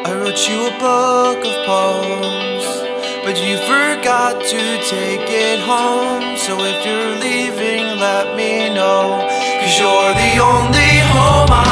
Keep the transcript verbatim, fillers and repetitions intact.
I wrote you a book of poems, but you forgot to take it home. So if you're leaving, let me know, 'cause you're the only home I